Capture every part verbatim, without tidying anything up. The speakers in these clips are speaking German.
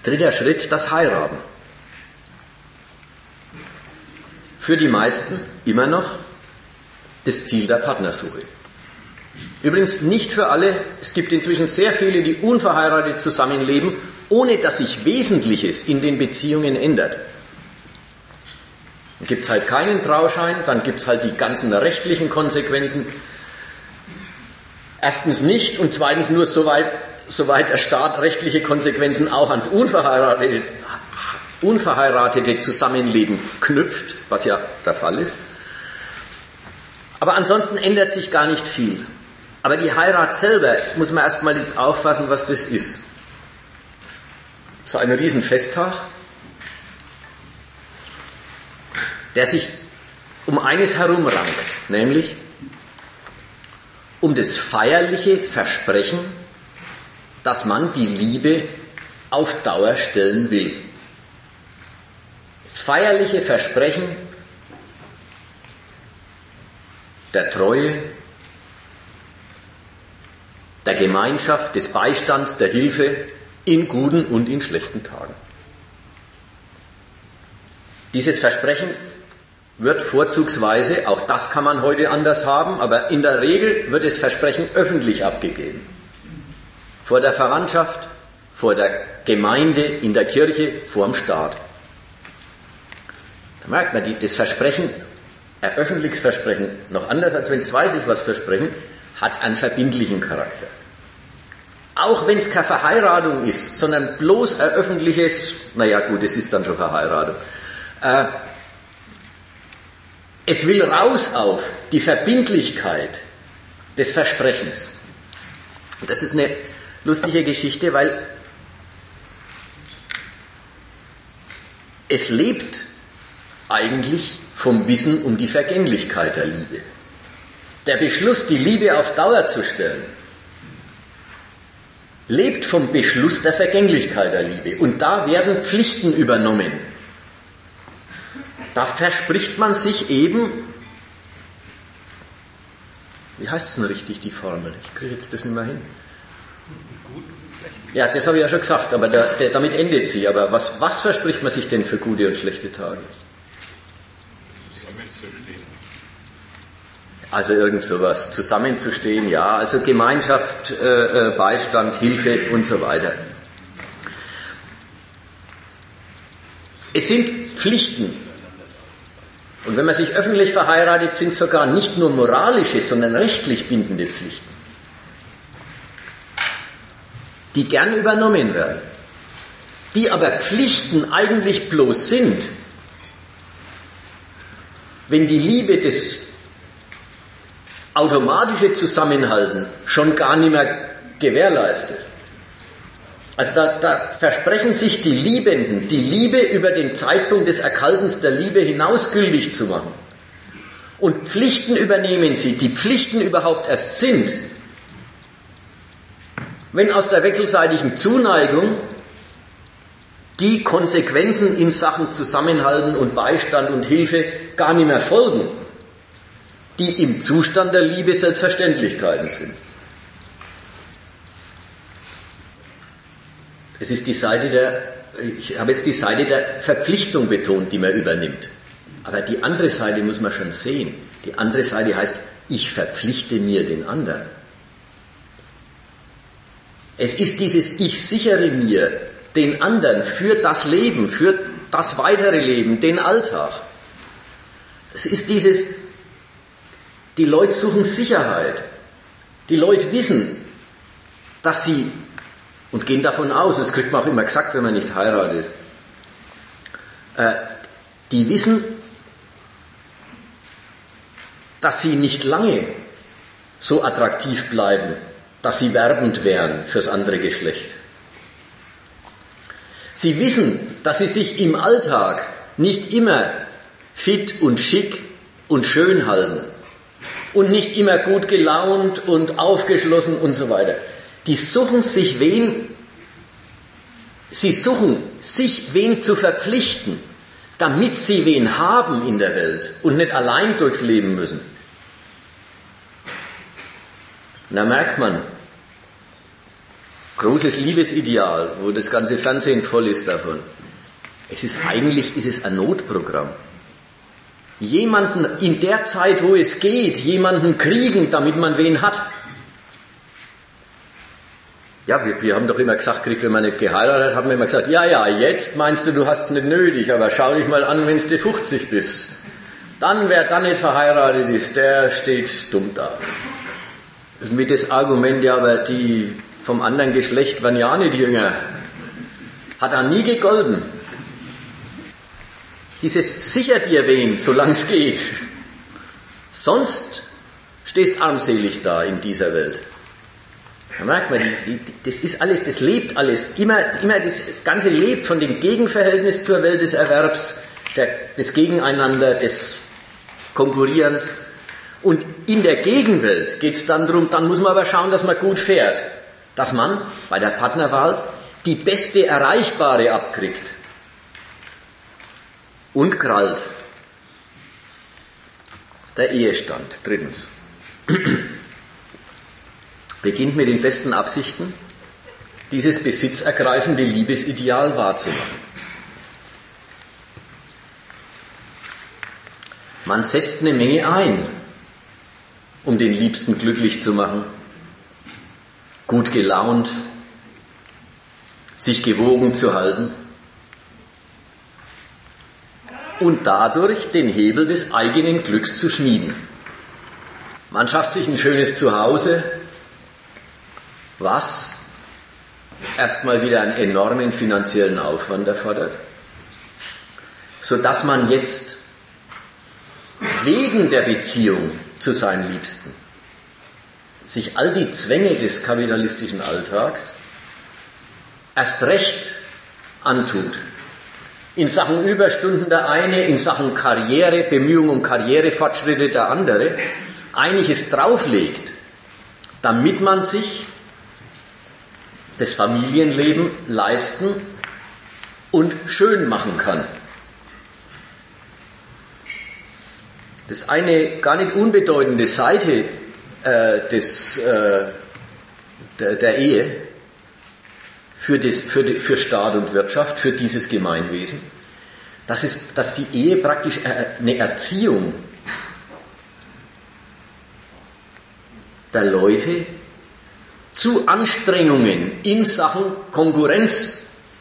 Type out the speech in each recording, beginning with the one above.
Dritter Schritt, das Heiraten. Für die meisten immer noch das Ziel der Partnersuche. Übrigens nicht für alle. Es gibt inzwischen sehr viele, die unverheiratet zusammenleben, ohne dass sich Wesentliches in den Beziehungen ändert. Dann gibt es halt keinen Trauschein, dann gibt es halt die ganzen rechtlichen Konsequenzen. Erstens nicht und zweitens nur soweit, soweit der Staat rechtliche Konsequenzen auch ans unverheiratete, unverheiratete Zusammenleben knüpft, was ja der Fall ist. Aber ansonsten ändert sich gar nicht viel. Aber die Heirat selber, muss man erstmal jetzt auffassen, was das ist. So ein Riesenfesttag, der sich um eines herumrankt, nämlich um das feierliche Versprechen, dass man die Liebe auf Dauer stellen will. Das feierliche Versprechen der Treue, der Gemeinschaft, des Beistands, der Hilfe in guten und in schlechten Tagen. Dieses Versprechen wird vorzugsweise, auch das kann man heute anders haben, aber in der Regel wird das Versprechen öffentlich abgegeben. Vor der Verwandtschaft, vor der Gemeinde, in der Kirche, vor dem Staat. Da merkt man, das Versprechen, ein öffentliches Versprechen, noch anders als wenn zwei sich was versprechen, hat einen verbindlichen Charakter. Auch wenn es keine Verheiratung ist, sondern bloß ein öffentliches, naja gut, es ist dann schon Verheiratung. Äh, es will raus auf die Verbindlichkeit des Versprechens. Und das ist eine lustige Geschichte, weil es lebt eigentlich vom Wissen um die Vergänglichkeit der Liebe. Der Beschluss, die Liebe auf Dauer zu stellen, lebt vom Beschluss der Vergänglichkeit der Liebe. Und da werden Pflichten übernommen. Da verspricht man sich eben, wie heißt es denn richtig, die Formel? Ich kriege jetzt das nicht mehr hin. Ja, das habe ich ja schon gesagt, aber der, der, damit endet sie. Aber was, was verspricht man sich denn für gute und schlechte Tage? Also irgend sowas, zusammenzustehen, ja, also Gemeinschaft, äh, Beistand, Hilfe und so weiter. Es sind Pflichten. Und wenn man sich öffentlich verheiratet, sind sogar nicht nur moralische, sondern rechtlich bindende Pflichten, die gern übernommen werden, die aber Pflichten eigentlich bloß sind, wenn die Liebe des automatische Zusammenhalten schon gar nicht mehr gewährleistet. Also da, da versprechen sich die Liebenden, die Liebe über den Zeitpunkt des Erkaltens der Liebe hinaus gültig zu machen. Und Pflichten übernehmen sie, die Pflichten überhaupt erst sind, wenn aus der wechselseitigen Zuneigung die Konsequenzen in Sachen Zusammenhalten und Beistand und Hilfe gar nicht mehr folgen, die im Zustand der Liebe Selbstverständlichkeiten sind. Es ist die Seite der, ich habe jetzt die Seite der Verpflichtung betont, die man übernimmt. Aber die andere Seite muss man schon sehen. Die andere Seite heißt, ich verpflichte mir den anderen. Es ist dieses, ich sichere mir den anderen für das Leben, für das weitere Leben, den Alltag. Es ist dieses, die Leute suchen Sicherheit. Die Leute wissen, dass sie, und gehen davon aus, und das kriegt man auch immer gesagt, wenn man nicht heiratet, äh, die wissen, dass sie nicht lange so attraktiv bleiben, dass sie werbend wären fürs andere Geschlecht. Sie wissen, dass sie sich im Alltag nicht immer fit und schick und schön halten und nicht immer gut gelaunt und aufgeschlossen und so weiter. Die suchen sich wen, sie suchen sich wen zu verpflichten, damit sie wen haben in der Welt und nicht allein durchs Leben müssen. Und da merkt man, großes Liebesideal, wo das ganze Fernsehen voll ist davon. Es ist eigentlich, ist es ein Notprogramm. Jemanden in der Zeit, wo es geht, jemanden kriegen, damit man wen hat. Ja, wir, wir haben doch immer gesagt, kriegt, wenn man nicht geheiratet hat, haben wir immer gesagt, ja, ja, jetzt meinst du, du hast es nicht nötig, aber schau dich mal an, wenn du fünfzig bist. Dann, wer dann nicht verheiratet ist, der steht dumm da. Mit das Argument, ja, aber die vom anderen Geschlecht waren ja nicht jünger. Hat er nie gegolten. Dieses sicher dir wen, solange es geht. Sonst stehst armselig da in dieser Welt. Da merkt man, die, die, das ist alles, das lebt alles. Immer, immer das Ganze lebt von dem Gegenverhältnis zur Welt des Erwerbs, der, des Gegeneinander, des Konkurrierens. Und in der Gegenwelt geht es dann darum, dann muss man aber schauen, dass man gut fährt. Dass man bei der Partnerwahl die beste Erreichbare abkriegt. Und krallt. Der Ehestand, drittens. Beginnt mit den besten Absichten, dieses besitzergreifende Liebesideal wahrzumachen. Man setzt eine Menge ein, um den Liebsten glücklich zu machen, gut gelaunt, sich gewogen zu halten und dadurch den Hebel des eigenen Glücks zu schmieden. Man schafft sich ein schönes Zuhause, was erstmal wieder einen enormen finanziellen Aufwand erfordert, sodass man jetzt wegen der Beziehung zu seinen Liebsten sich all die Zwänge des kapitalistischen Alltags erst recht antut. In Sachen Überstunden der eine, in Sachen Karriere, Bemühungen um Karrierefortschritte der andere, einiges drauflegt, damit man sich das Familienleben leisten und schön machen kann. Das ist eine gar nicht unbedeutende Seite äh, des, äh, der, der Ehe für, das, für, die, für Staat und Wirtschaft, für dieses Gemeinwesen, dass, es, dass die Ehe praktisch eine Erziehung der Leute zu Anstrengungen in Sachen Konkurrenz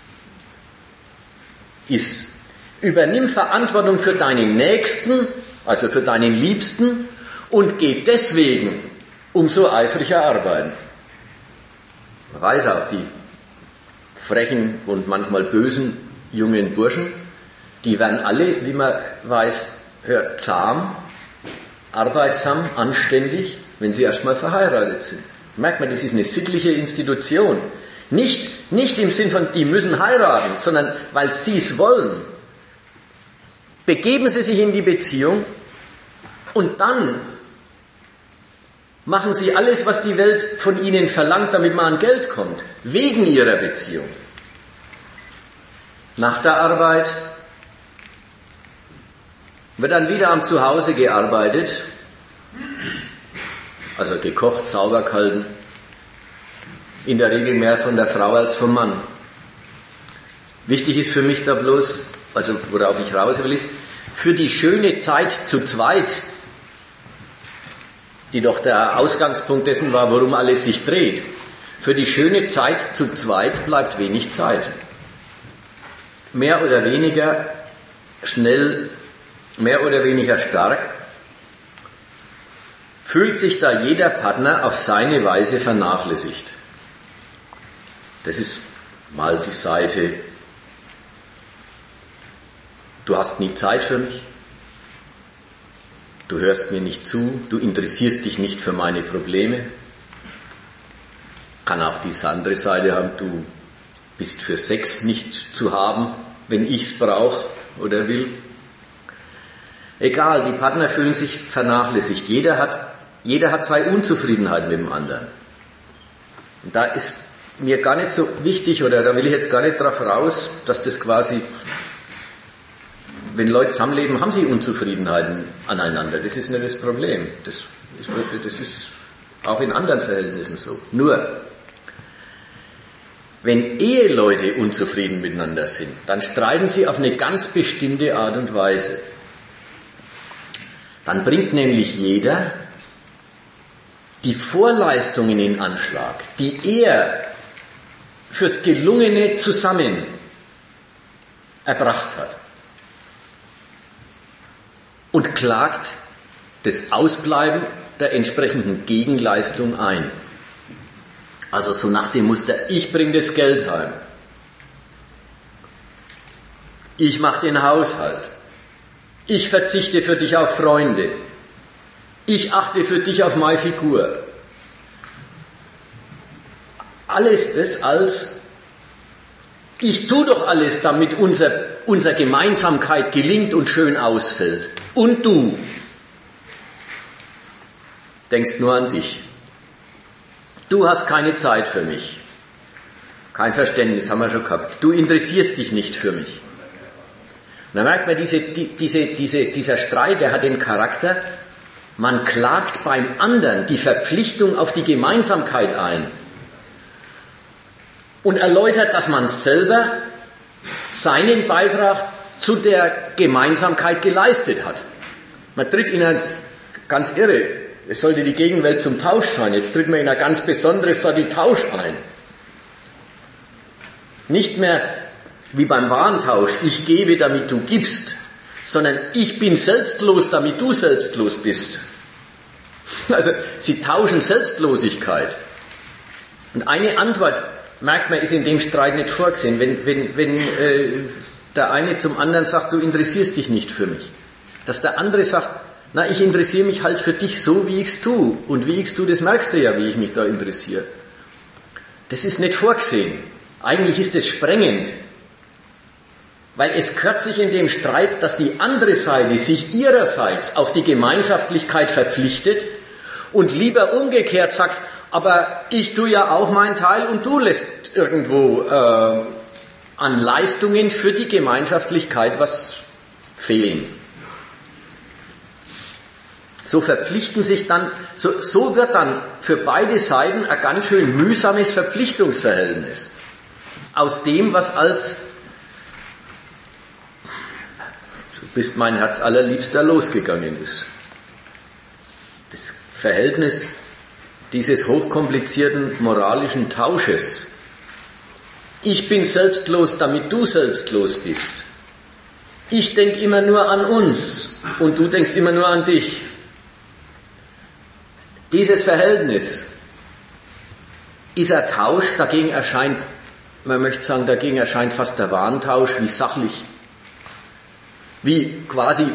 ist. Übernimm Verantwortung für deinen Nächsten, also für deinen Liebsten, und geh deswegen umso eifriger arbeiten. Man weiß auch, die frechen und manchmal bösen jungen Burschen, die werden alle, wie man weiß, hört, zahm, arbeitsam, anständig, wenn sie erstmal verheiratet sind. Merkt man, das ist eine sittliche Institution. Nicht, nicht im Sinn von, die müssen heiraten, sondern weil sie es wollen. Begeben sie sich in die Beziehung und dann machen sie alles, was die Welt von ihnen verlangt, damit man an Geld kommt. Wegen ihrer Beziehung. Nach der Arbeit wird dann wieder am Zuhause gearbeitet. Also gekocht, sauber gehalten, in der Regel mehr von der Frau als vom Mann. Wichtig ist für mich da bloß, also worauf ich raus will, ist, für die schöne Zeit zu zweit, die doch der Ausgangspunkt dessen war, worum alles sich dreht, für die schöne Zeit zu zweit bleibt wenig Zeit. Mehr oder weniger schnell, mehr oder weniger stark, fühlt sich da jeder Partner auf seine Weise vernachlässigt. Das ist mal die Seite, du hast nie Zeit für mich, du hörst mir nicht zu, du interessierst dich nicht für meine Probleme. Kann auch diese andere Seite haben, du bist für Sex nicht zu haben, wenn ich's brauche oder will. Egal, die Partner fühlen sich vernachlässigt. Jeder hat, jeder hat zwei Unzufriedenheiten mit dem anderen. Und da ist mir gar nicht so wichtig, oder da will ich jetzt gar nicht drauf raus, dass das quasi, wenn Leute zusammenleben, haben sie Unzufriedenheiten aneinander. Das ist nicht das Problem. Das ist, das ist auch in anderen Verhältnissen so. Nur, wenn Eheleute unzufrieden miteinander sind, dann streiten sie auf eine ganz bestimmte Art und Weise. Dann bringt nämlich jeder die Vorleistungen in Anschlag, die er fürs gelungene Zusammen erbracht hat, und klagt das Ausbleiben der entsprechenden Gegenleistung ein. Also so nach dem Muster, ich bringe das Geld heim, ich mache den Haushalt, ich verzichte für dich auf Freunde, ich achte für dich auf meine Figur. Alles das als, ich tue doch alles, damit unser, unsere Gemeinsamkeit gelingt und schön ausfällt. Und du denkst nur an dich. Du hast keine Zeit für mich. Kein Verständnis, haben wir schon gehabt. Du interessierst dich nicht für mich. Und da merkt man, diese, die, diese, diese, dieser Streit, der hat den Charakter, man klagt beim anderen die Verpflichtung auf die Gemeinsamkeit ein und erläutert, dass man selber seinen Beitrag zu der Gemeinsamkeit geleistet hat. Man tritt in eine, ganz irre, es sollte die Gegenwelt zum Tausch sein, jetzt tritt man in eine ganz besondere Sorte Tausch ein. Nicht mehr wie beim Warentausch, ich gebe, damit du gibst, sondern ich bin selbstlos, damit du selbstlos bist. Also sie tauschen Selbstlosigkeit. Und eine Antwort, merkt man, ist in dem Streit nicht vorgesehen. Wenn, wenn, wenn äh, der eine zum anderen sagt, du interessierst dich nicht für mich. Dass der andere sagt, na, ich interessiere mich halt für dich so, wie ich's tue. Und wie ich's tue, das merkst du ja, wie ich mich da interessiere. Das ist nicht vorgesehen. Eigentlich ist es sprengend. Weil es gehört sich in dem Streit, dass die andere Seite sich ihrerseits auf die Gemeinschaftlichkeit verpflichtet und lieber umgekehrt sagt, aber ich tue ja auch meinen Teil und du lässt irgendwo äh, an Leistungen für die Gemeinschaftlichkeit was fehlen. So verpflichten sich dann, so, so wird dann für beide Seiten ein ganz schön mühsames Verpflichtungsverhältnis aus dem, was als du bist mein Herz allerliebster losgegangen ist. Das Verhältnis dieses hochkomplizierten moralischen Tausches. Ich bin selbstlos, damit du selbstlos bist. Ich denke immer nur an uns und du denkst immer nur an dich. Dieses Verhältnis ist ein Tausch, dagegen erscheint, man möchte sagen, dagegen erscheint fast der Warentausch wie sachlich, wie quasi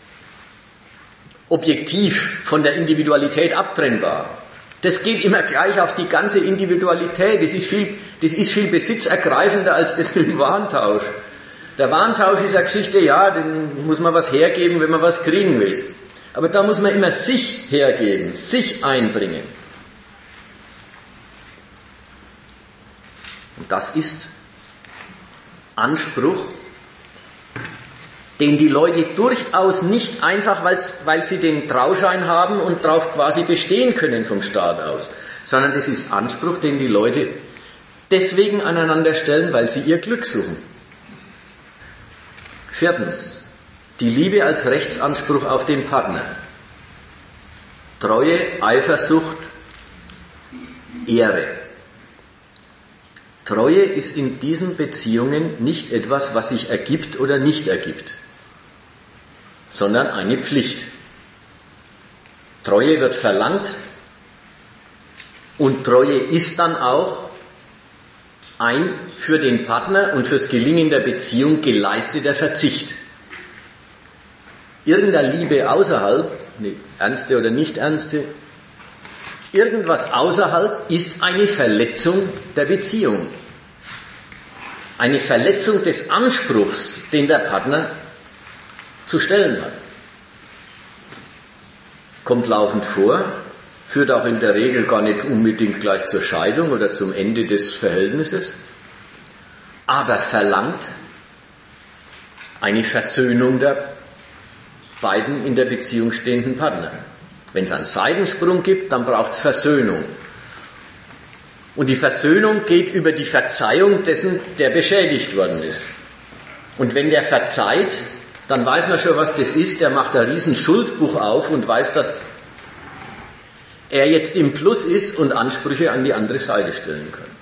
objektiv von der Individualität abtrennbar. Das geht immer gleich auf die ganze Individualität. Das ist viel, das ist viel besitzergreifender als das mit dem Warentausch. Der Warentausch ist eine Geschichte, ja, dann muss man was hergeben, wenn man was kriegen will. Aber da muss man immer sich hergeben, sich einbringen. Und das ist Anspruch, den die Leute durchaus nicht einfach, weil sie den Trauschein haben und darauf quasi bestehen können vom Staat aus, sondern das ist Anspruch, den die Leute deswegen aneinander stellen, weil sie ihr Glück suchen. Viertens, die Liebe als Rechtsanspruch auf den Partner. Treue, Eifersucht, Ehre. Treue ist in diesen Beziehungen nicht etwas, was sich ergibt oder nicht ergibt, sondern eine Pflicht. Treue wird verlangt und Treue ist dann auch ein für den Partner und fürs Gelingen der Beziehung geleisteter Verzicht. Irgendeine Liebe außerhalb, eine ernste oder nicht ernste, irgendwas außerhalb ist eine Verletzung der Beziehung. Eine Verletzung des Anspruchs, den der Partner zu stellen hat. Kommt laufend vor, führt auch in der Regel gar nicht unbedingt gleich zur Scheidung oder zum Ende des Verhältnisses, aber verlangt eine Versöhnung der beiden in der Beziehung stehenden Partner. Wenn es einen Seitensprung gibt, dann braucht es Versöhnung. Und die Versöhnung geht über die Verzeihung dessen, der beschädigt worden ist. Und wenn der verzeiht, dann weiß man schon, was das ist. Der macht ein riesen Schuldbuch auf und weiß, dass er jetzt im Plus ist und Ansprüche an die andere Seite stellen kann.